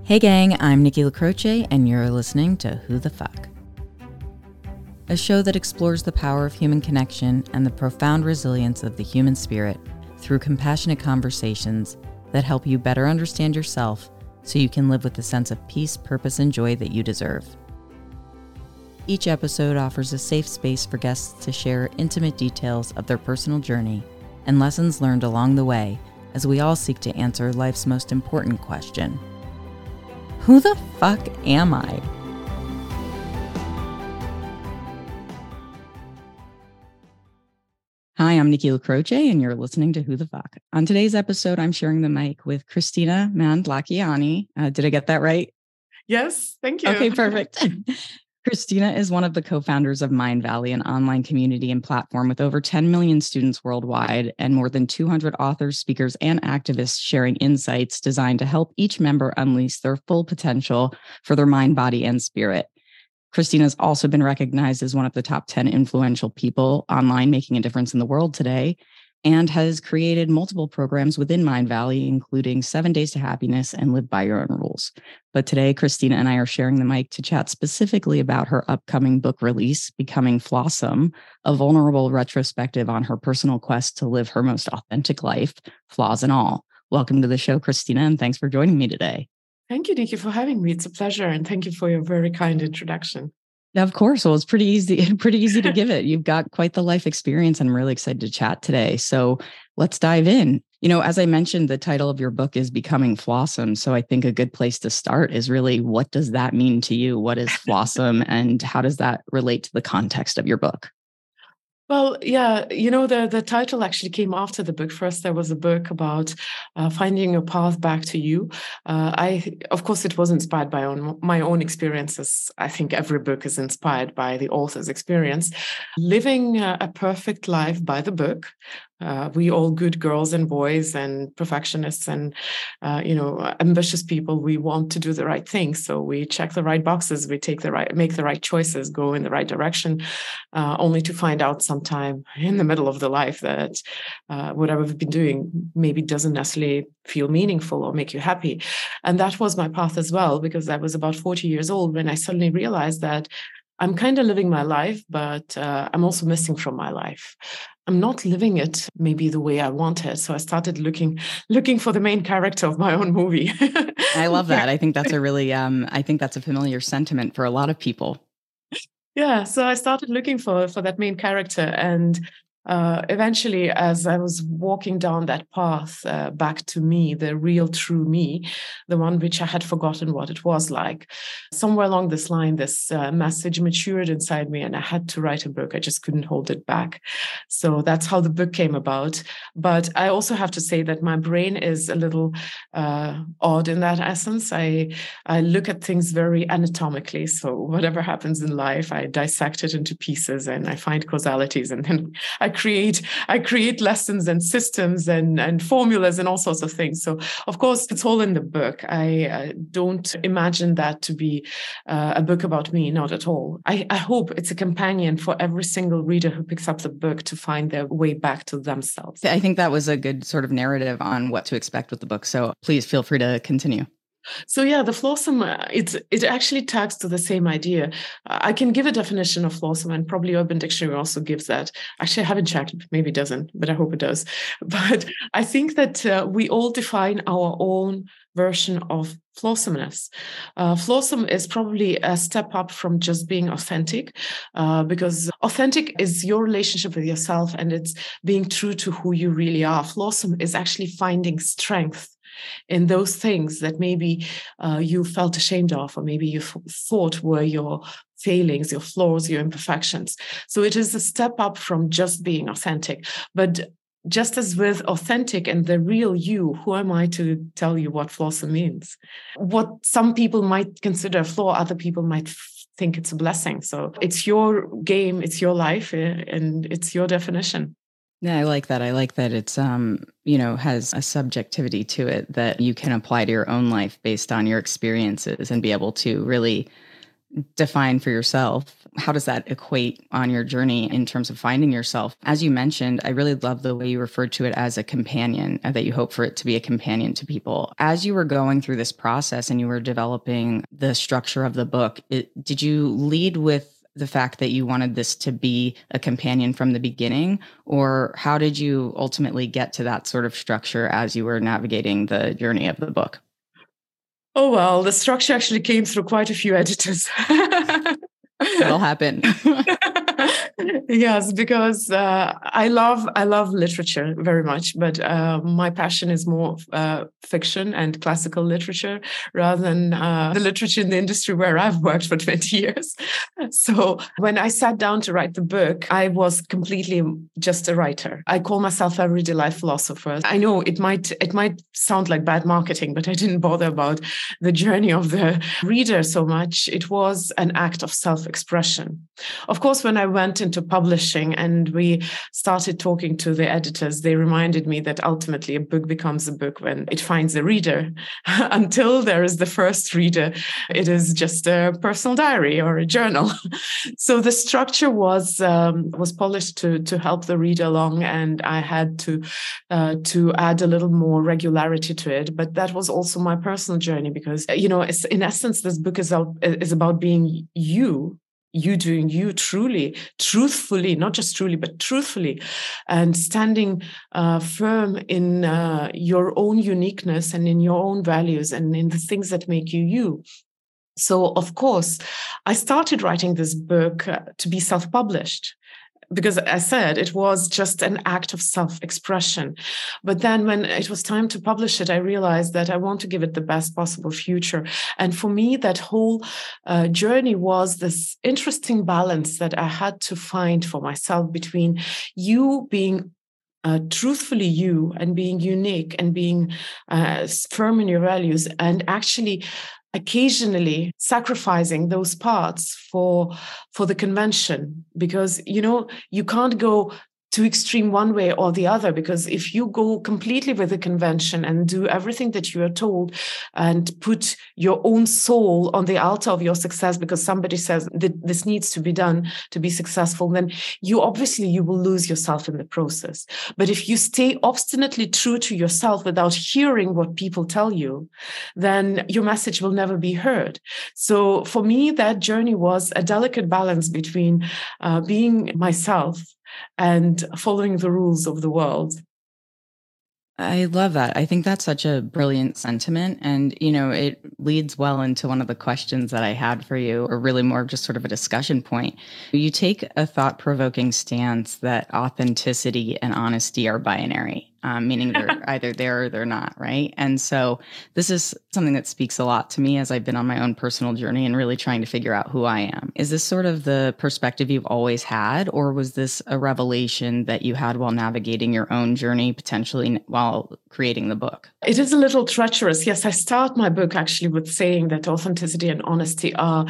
Hey gang, I'm Nikki LaCroce, and you're listening to Who the Fuck? A show that explores the power of human connection and the profound resilience of the human spirit through compassionate conversations that help you better understand yourself so you can live with the sense of peace, purpose, and joy that you deserve. Each episode offers a safe space for guests to share intimate details of their personal journey and lessons learned along the way as we all seek to answer life's most important question. Who the fuck am I? Hi, I'm Nikki LaCroce, and you're listening to Who the Fuck? On today's episode, I'm sharing the mic with Christina Mandlakiani. Did I get that right? Yes, thank you. Okay, perfect. Christina is one of the co-founders of Mindvalley, an online community and platform with over 10 million students worldwide and more than 200 authors, speakers, and activists sharing insights designed to help each member unleash their full potential for their mind, body, and spirit. Christina's also been recognized as one of the top 10 influential people online making a difference in the world today, and has created multiple programs within Mindvalley, including 7 Days to Happiness and Live by Your Own Rules. But today, Christina and I are sharing the mic to chat specifically about her upcoming book release, Becoming Flawsome, a vulnerable retrospective on her personal quest to live her most authentic life, flaws and all. Welcome to the show, Christina, and thanks for joining me today. Thank you, Nikki, for having me. It's a pleasure, and thank you for your very kind introduction. Of course. Well, it's pretty easy to give it. You've got quite the life experience. I'm really excited to chat today. So let's dive in. You know, as I mentioned, the title of your book is Becoming Flawsome. So I think a good place to start is really, what does that mean to you? What is Flawsome, and how does that relate to the context of your book? Well, yeah, the title actually came after the book. First, there was a book about finding your path back to you. Of course, it was inspired by my own experiences. I think every book is inspired by the author's experience. Living a perfect life by the book. We all good girls and boys and perfectionists and, ambitious people. We want to do the right thing. So we check the right boxes. We make the right choices, go in the right direction, only to find out sometime in the middle of the life that whatever we've been doing maybe doesn't necessarily feel meaningful or make you happy. And that was my path as well, because I was about 40 years old when I suddenly realized that I'm kind of living my life, but I'm also missing from my life. I'm not living it maybe the way I wanted. So I started looking for the main character of my own movie. I love that. I think that's a familiar sentiment for a lot of people. Yeah. So I started looking for that main character. And eventually, as I was walking down that path back to me, the real true me, the one which I had forgotten what it was like, somewhere along this line, this message matured inside me, and I had to write a book. I just couldn't hold it back. So that's how the book came about. But I also have to say that my brain is a little odd in that essence. I look at things very anatomically. So whatever happens in life, I dissect it into pieces and I find causalities, and then I create lessons and systems and formulas and all sorts of things. So, of course, it's all in the book. I don't imagine that to be a book about me, not at all. I hope it's a companion for every single reader who picks up the book to find their way back to themselves. I think that was a good sort of narrative on what to expect with the book. So please feel free to continue. So yeah, the Flawsome, it actually tags to the same idea. I can give a definition of Flawsome, and probably Urban Dictionary also gives that. Actually, I haven't checked, maybe it doesn't, but I hope it does. But I think that we all define our own version of flawsomeness. Flawsome is probably a step up from just being authentic, because authentic is your relationship with yourself, and it's being true to who you really are. Flawsome is actually finding strength in those things that maybe you felt ashamed of, or maybe you thought were your failings, your flaws, your imperfections. So it is a step up from just being authentic. But just as with authentic and the real you, who am I to tell you what flawsome means? What some people might consider a flaw, other people might think it's a blessing. So it's your game, it's your life, and it's your definition. Yeah, I like that. I like that it's, has a subjectivity to it that you can apply to your own life based on your experiences and be able to really define for yourself how does that equate on your journey in terms of finding yourself? As you mentioned, I really love the way you referred to it as a companion, and that you hope for it to be a companion to people. As you were going through this process and you were developing the structure of the book, did you lead with the fact that you wanted this to be a companion from the beginning? Or how did you ultimately get to that sort of structure as you were navigating the journey of the book? Oh, well, the structure actually came through quite a few editors. That'll happen. Yes, because I love literature very much, but my passion is more fiction and classical literature rather than the literature in the industry where I've worked for 20 years. So when I sat down to write the book, I was completely just a writer. I call myself everyday life philosopher. I know it might sound like bad marketing, but I didn't bother about the journey of the reader so much. It was an act of self-expression. Of course, when I went into publishing and we started talking to the editors, they reminded me that ultimately a book becomes a book when it finds a reader. Until there is the first reader, it is just a personal diary or a journal. So the structure was polished to help the reader along, and I had to add a little more regularity to it. But that was also my personal journey because, in essence, this book is about being you doing you truly, truthfully, not just truly, but truthfully, and standing firm in your own uniqueness and in your own values and in the things that make you you. So, of course, I started writing this book to be self-published. Because I said it was just an act of self-expression. But then when it was time to publish it, I realized that I want to give it the best possible future. And for me, that whole journey was this interesting balance that I had to find for myself between you being truthfully you and being unique and being firm in your values, and actually occasionally sacrificing those parts for the convention, because you can't go too extreme one way or the other, because if you go completely with the convention and do everything that you are told and put your own soul on the altar of your success because somebody says that this needs to be done to be successful, then you will lose yourself in the process. But if you stay obstinately true to yourself without hearing what people tell you, then your message will never be heard. So for me, that journey was a delicate balance between being myself and following the rules of the world. I love that. I think that's such a brilliant sentiment. And, it leads well into one of the questions that I had for you, or really more just sort of a discussion point. You take a thought-provoking stance that authenticity and honesty are binary, meaning they're either there or they're not, right? And so this is something that speaks a lot to me as I've been on my own personal journey and really trying to figure out who I am. Is this sort of the perspective you've always had, or was this a revelation that you had while navigating your own journey, potentially while creating the book? It is a little treacherous. Yes, I start my book actually with saying that authenticity and honesty are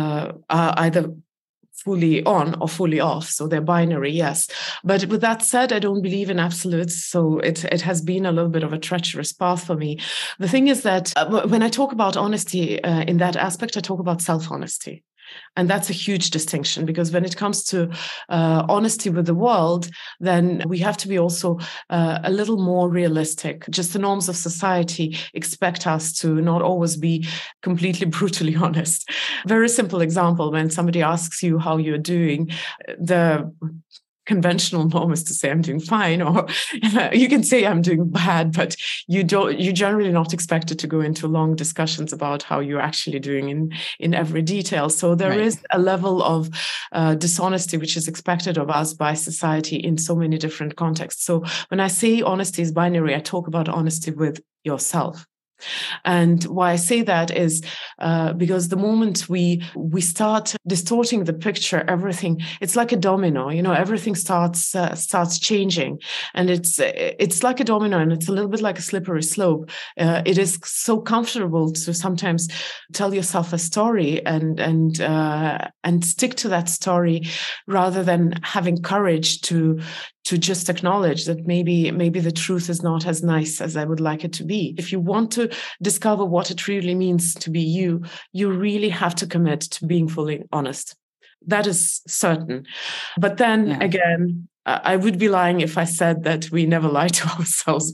either fully on or fully off. So they're binary, yes. But with that said, I don't believe in absolutes. So it has been a little bit of a treacherous path for me. The thing is that when I talk about honesty in that aspect, I talk about self-honesty. And that's a huge distinction, because when it comes to honesty with the world, then we have to be also a little more realistic. Just the norms of society expect us to not always be completely brutally honest. Very simple example, when somebody asks you how you're doing, the conventional norm is to say I'm doing fine, or you can say I'm doing bad, but you're generally not expected to go into long discussions about how you're actually doing in every detail. So there Right. is a level of dishonesty which is expected of us by society in so many different contexts. So when I say honesty is binary, I talk about honesty with yourself. And why I say that is because the moment we start distorting the picture, it's like a domino. Everything starts changing, and it's like a domino, and it's a little bit like a slippery slope. It is so comfortable to sometimes tell yourself a story and stick to that story, rather than having courage to just acknowledge that maybe the truth is not as nice as I would like it to be. If you want to discover what it really means to be you, you really have to commit to being fully honest. That is certain. But then again, I would be lying if I said that we never lie to ourselves.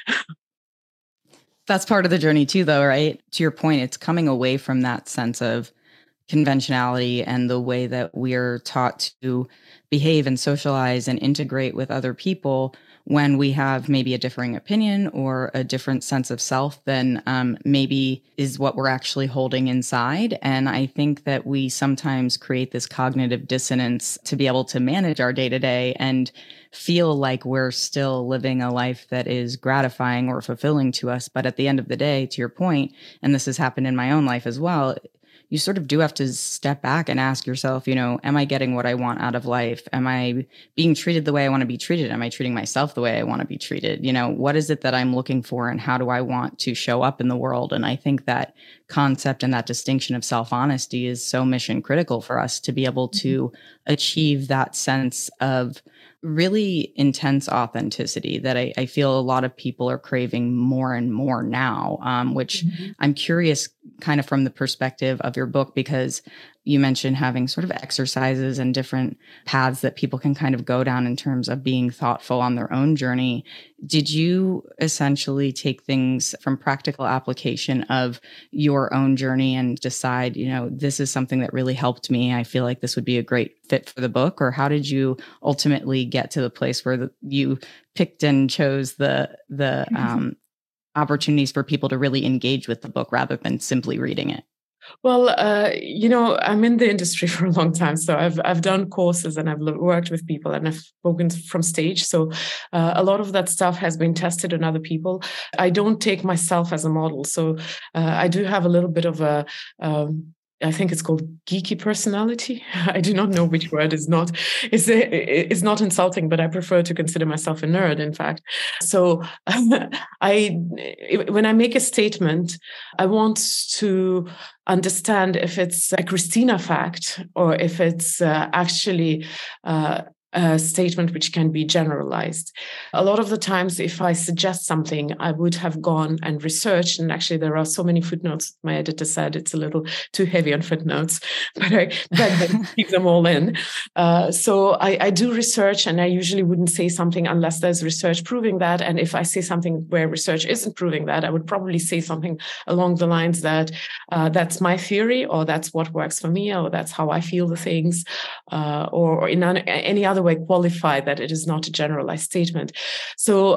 That's part of the journey too, though, right? To your point, it's coming away from that sense of conventionality and the way that we're taught to behave and socialize and integrate with other people when we have maybe a differing opinion or a different sense of self than maybe is what we're actually holding inside. And I think that we sometimes create this cognitive dissonance to be able to manage our day to day and feel like we're still living a life that is gratifying or fulfilling to us. But at the end of the day, to your point, and this has happened in my own life as well, you sort of do have to step back and ask yourself, am I getting what I want out of life? Am I being treated the way I want to be treated? Am I treating myself the way I want to be treated? What is it that I'm looking for and how do I want to show up in the world? And I think that concept and that distinction of self-honesty is so mission critical for us to be able to achieve that sense of really intense authenticity that I feel a lot of people are craving more and more now, which I'm curious kind of from the perspective of your book, because you mentioned having sort of exercises and different paths that people can kind of go down in terms of being thoughtful on their own journey. Did you essentially take things from practical application of your own journey and decide, this is something that really helped me. I feel like this would be a great fit for the book? Or how did you ultimately get to the place where you picked and chose the opportunities for people to really engage with the book rather than simply reading it? Well, I'm in the industry for a long time, so I've done courses and I've worked with people and I've spoken from stage. So a lot of that stuff has been tested on other people. I don't take myself as a model, so I do have a little bit of a I think it's called geeky personality. I do not know which word is not not insulting, but I prefer to consider myself a nerd, in fact. So when I make a statement, I want to understand if it's a Christina fact or if it's actually a statement which can be generalized. A lot of the times, if I suggest something, I would have gone and researched, and actually there are so many footnotes. My editor said it's a little too heavy on footnotes, but I keep them all in. So I do research, and I usually wouldn't say something unless there's research proving that. And if I say something where research isn't proving that, I would probably say something along the lines that that's my theory, or that's what works for me, or that's how I feel the things, or in any other way qualify that it is not a generalized statement. So,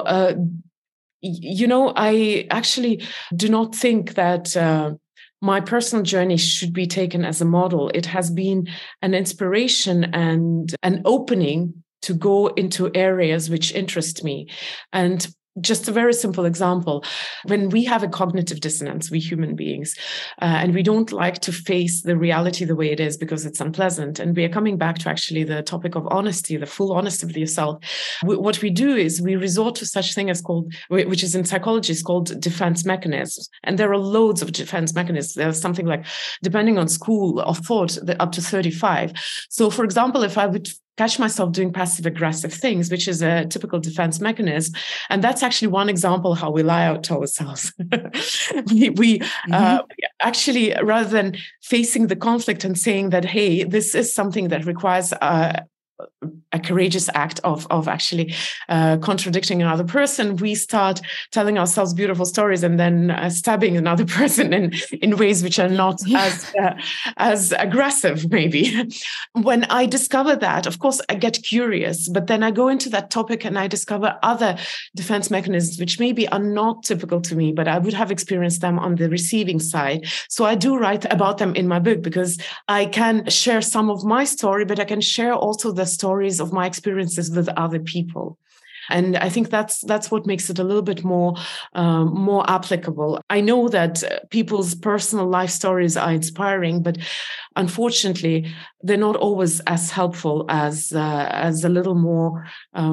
I actually do not think that my personal journey should be taken as a model. It has been an inspiration and an opening to go into areas which interest me. And just a very simple example, when we have a cognitive dissonance, we human beings, and we don't like to face the reality the way it is because it's unpleasant. And we are coming back to actually the topic of honesty, the full honesty with yourself. What we do is we resort to such thing as which is in psychology is called defense mechanisms. And there are loads of defense mechanisms. There's something like, depending on school of thought, up to 35. So for example, if I would catch myself doing passive aggressive things, which is a typical defense mechanism. And that's actually one example how we lie out to ourselves. we actually, rather than facing the conflict and saying that, hey, this is something that requires a courageous act of actually contradicting another person, we start telling ourselves beautiful stories and then stabbing another person in ways which are not as aggressive, maybe. When I discover that, of course, I get curious, but then I go into that topic and I discover other defense mechanisms which maybe are not typical to me, but I would have experienced them on the receiving side. So I do write about them in my book because I can share some of my story, but I can share also the stories of my experiences with other people. And I think that's what makes it a little bit more applicable. I know that people's personal life stories are inspiring, but unfortunately, they're not always as helpful as a little more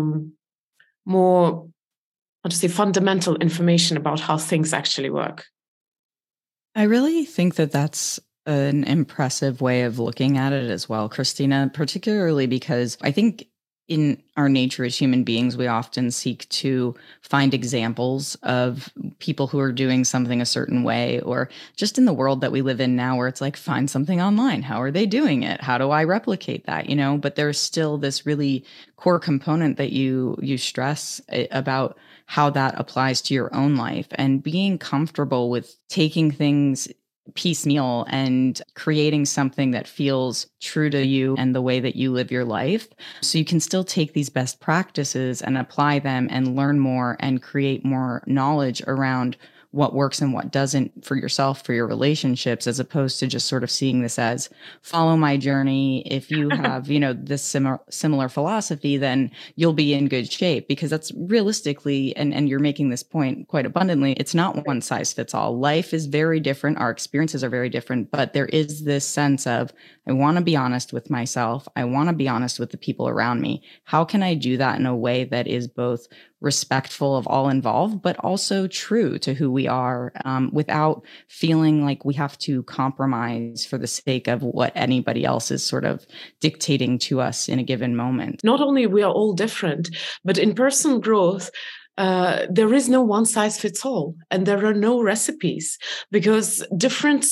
fundamental information about how things actually work. I really think that that's an impressive way of looking at it as well, Christina, particularly because I think in our nature as human beings, we often seek to find examples of people who are doing something a certain way, or just in the world that we live in now, where it's like, find something online. How are they doing it? How do I replicate that? But there's still this really core component that you stress about how that applies to your own life, and being comfortable with taking things piecemeal and creating something that feels true to you and the way that you live your life. So you can still take these best practices and apply them and learn more and create more knowledge around what works and what doesn't for yourself, for your relationships, as opposed to just sort of seeing this as follow my journey. If you have, this similar philosophy, then you'll be in good shape, because that's realistically, and you're making this point quite abundantly, it's not one size fits all. Life is very different. Our experiences are very different, but there is this sense of, I want to be honest with myself. I want to be honest with the people around me. How can I do that in a way that is both respectful of all involved, but also true to who we are, without feeling like we have to compromise for the sake of what anybody else is sort of dictating to us in a given moment? Not only we are all different, but in personal growth, there is no one size fits all, and there are no recipes, because different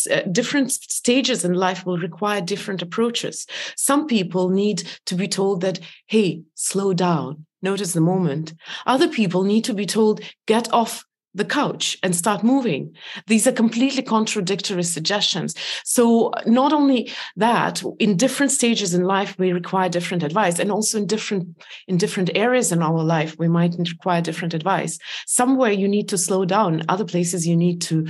stages in life will require different approaches. Some people need to be told that, hey, slow down, notice the moment. Other people need to be told, get off the couch and start moving. These are completely contradictory suggestions. So not only that, in different stages in life, we require different advice, and also in different areas in our life, we might require different advice. Somewhere you need to slow down, other places you need to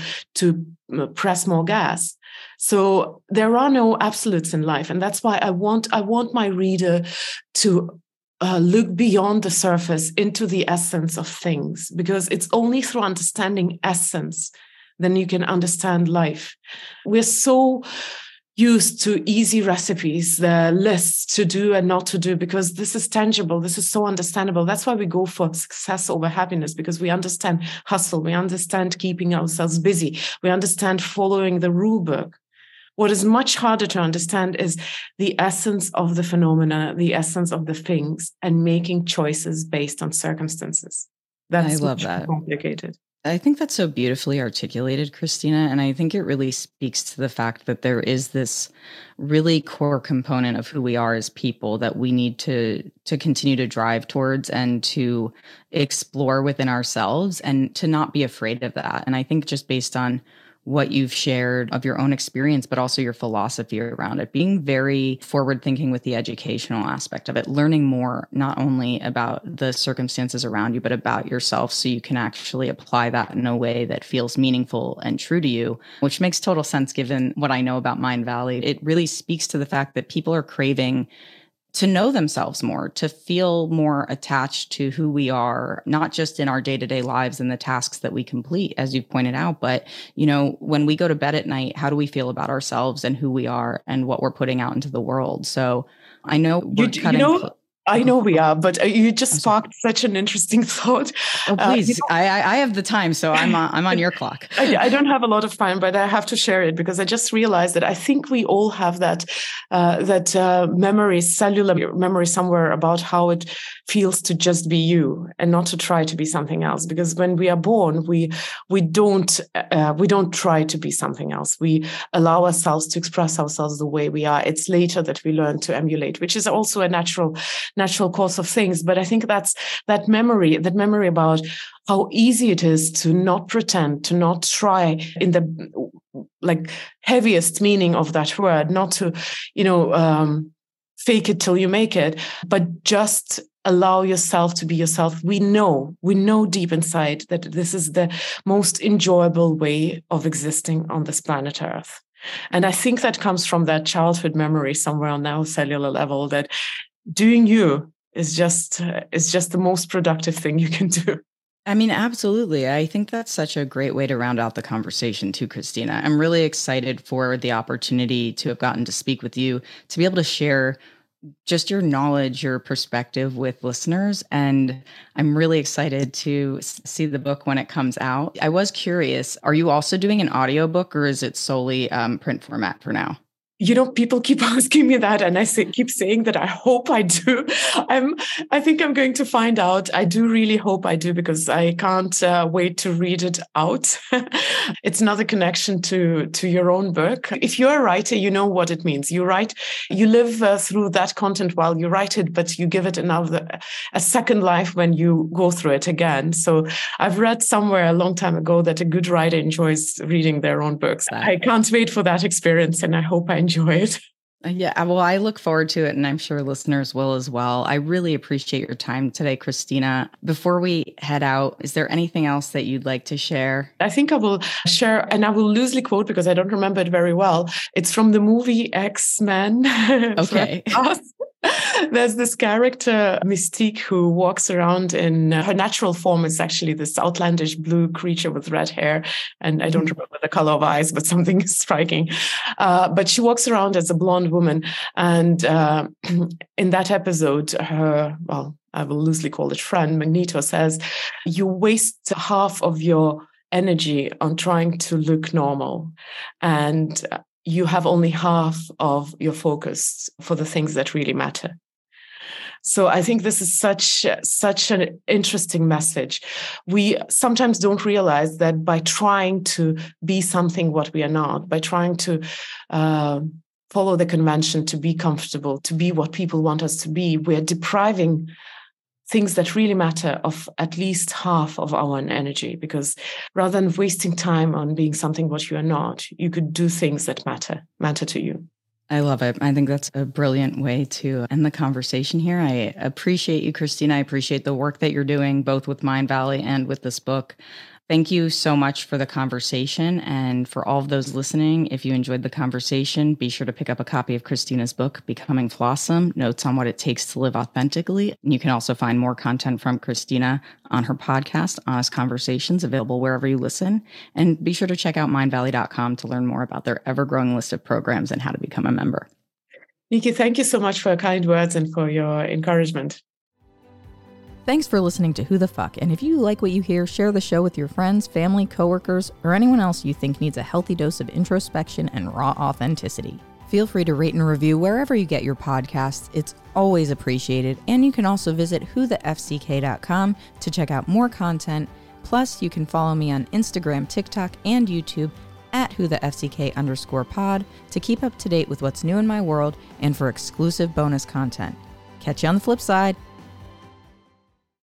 press more gas. So there are no absolutes in life, and that's why I want my reader to look beyond the surface into the essence of things, because it's only through understanding essence then you can understand life. We're so used to easy recipes, the lists to do and not to do, because this is tangible, this is so understandable. That's why we go for success over happiness, because we understand hustle, we understand keeping ourselves busy, we understand following the rule book. What is much harder to understand is the essence of the phenomena, the essence of the things, and making choices based on circumstances. That's I love that. Complicated. I think that's so beautifully articulated, Christina. And I think it really speaks to the fact that there is this really core component of who we are as people that we need to continue to drive towards and to explore within ourselves, and to not be afraid of that. And I think just based on what you've shared of your own experience, but also your philosophy around it, being very forward thinking with the educational aspect of it, learning more, not only about the circumstances around you, but about yourself, so you can actually apply that in a way that feels meaningful and true to you, which makes total sense given what I know about Mindvalley. It really speaks to the fact that people are craving to know themselves more, to feel more attached to who we are, not just in our day-to-day lives and the tasks that we complete, as you've pointed out, but, when we go to bed at night, how do we feel about ourselves and who we are and what we're putting out into the world? So I know we're I know we are, but you just sparked such an interesting thought. Oh, please. I have the time, so I'm on your clock. I don't have a lot of time, but I have to share it, because I just realized that I think we all have that memory, cellular memory somewhere, about how it feels to just be you and not to try to be something else. Because when we are born, we don't try to be something else. We allow ourselves to express ourselves the way we are. It's later that we learn to emulate, which is also a natural course of things. But I think that's that memory about how easy it is to not pretend, to not try in the heaviest meaning of that word, not to, fake it till you make it, but just allow yourself to be yourself. We know deep inside that this is the most enjoyable way of existing on this planet Earth. And I think that comes from that childhood memory somewhere on our cellular level, that doing you is just the most productive thing you can do. I mean, absolutely. I think that's such a great way to round out the conversation too, Christina. I'm really excited for the opportunity to have gotten to speak with you, to be able to share just your knowledge, your perspective with listeners. And I'm really excited to see the book when it comes out. I was curious, are you also doing an audiobook, or is it solely print format for now? People keep asking me that, and keep saying that I hope I do. I think I'm going to find out. I do really hope I do, because I can't wait to read it out. It's another connection to your own book. If you're a writer, you know what it means. You write, you live through that content while you write it, but you give it a second life when you go through it again. So I've read somewhere a long time ago that a good writer enjoys reading their own books. I can't wait for that experience, and I hope I enjoy it. Yeah, well, I look forward to it, and I'm sure listeners will as well. I really appreciate your time today, Christina. Before we head out, is there anything else that you'd like to share? I think I will share, and I will loosely quote because I don't remember it very well. It's from the movie X-Men. Okay. There's this character, Mystique, who walks around in her natural form is actually this outlandish blue creature with red hair. And I don't remember the color of eyes, but something striking. But she walks around as a blonde woman. And in that episode, I will loosely call it friend, Magneto, says, you waste half of your energy on trying to look normal. And you have only half of your focus for the things that really matter. So I think this is such an interesting message. We sometimes don't realize that by trying to be something what we are not, by trying to follow the convention, to be comfortable, to be what people want us to be, we're depriving things that really matter of at least half of our energy, because rather than wasting time on being something what you are not, you could do things that matter to you. I love it. I think that's a brilliant way to end the conversation here. I appreciate you, Christina. I appreciate the work that you're doing, both with Mindvalley and with this book. Thank you so much for the conversation. And for all of those listening, if you enjoyed the conversation, be sure to pick up a copy of Christina's book, Becoming Flawsome, Notes on What It Takes to Live Authentically. And you can also find more content from Christina on her podcast, Honest Conversations, available wherever you listen. And be sure to check out mindvalley.com to learn more about their ever-growing list of programs and how to become a member. Nikki, thank you so much for your kind words and for your encouragement. Thanks for listening to Who the Fuck, and if you like what you hear, share the show with your friends, family, coworkers, or anyone else you think needs a healthy dose of introspection and raw authenticity. Feel free to rate and review wherever you get your podcasts. It's always appreciated, and you can also visit whothefck.com to check out more content. Plus, you can follow me on Instagram, TikTok, and YouTube at whothefck_pod to keep up to date with what's new in my world and for exclusive bonus content. Catch you on the flip side.